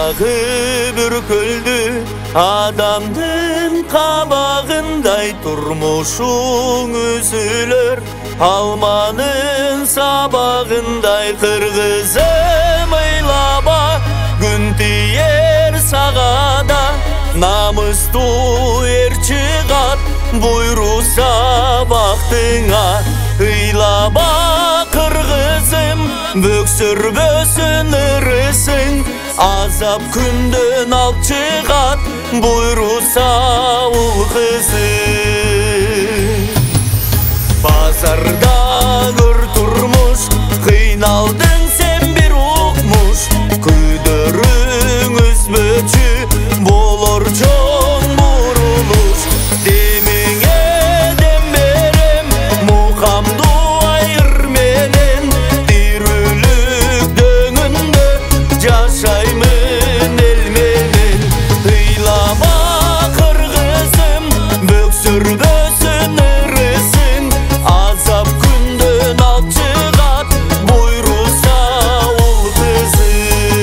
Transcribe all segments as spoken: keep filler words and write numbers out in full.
Аяғы бүркілді адамдың қабағындай, тұрмышың үзілер алманың сабағындай. Қырғызым ойлаба, күн тиер сағада, намысты ер шығат, бұйруса бақтыңа. Ыйлаба қырғызым, бөксірбөсін ірісің, азап күнден алып шығат, бұйруса ұл қызың. Базарда көр тұрмыш, қиналдың сен бір ұқмыш, күдірің үзбөчі, болор жон бұрылыш. Демеңе дем берем, мұқамды айыр менен, тирүлік дөңінде жашаймын ел менен. Ыйлама қырғызым, бөксірбөсін ірісің, азап күнден алып шығат, бұйруса ұл қызың.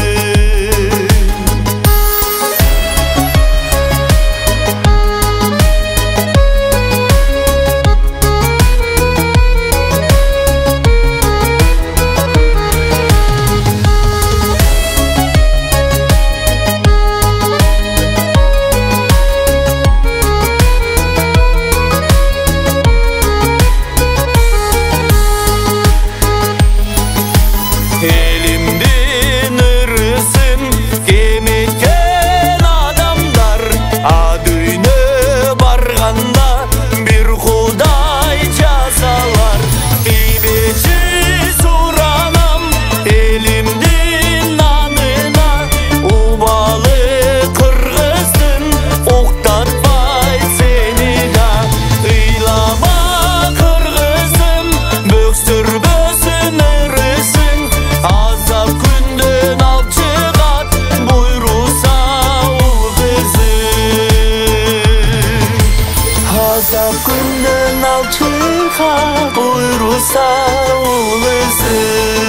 Елімден ірісін кеметкен адамдар, адүйне барғанда бір құдай жазалар. Ибечі сұранам елімден нанына, убалы қырғыздың оқтатпай сені да. Ыйлама қырғызым, бөксірбөсін ірісің, азап күнден алып шығат, бұйруса ұл қызың. Азап күнден алып шығат, бұйруса ұл қызың.